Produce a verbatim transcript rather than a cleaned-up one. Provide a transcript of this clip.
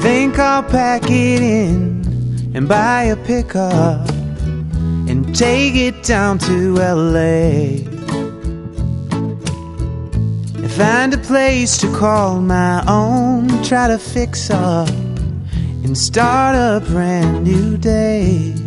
think I'll pack it in and buy a pickup and take it down to L A and find a place to call my own, try to fix up and start a brand new day.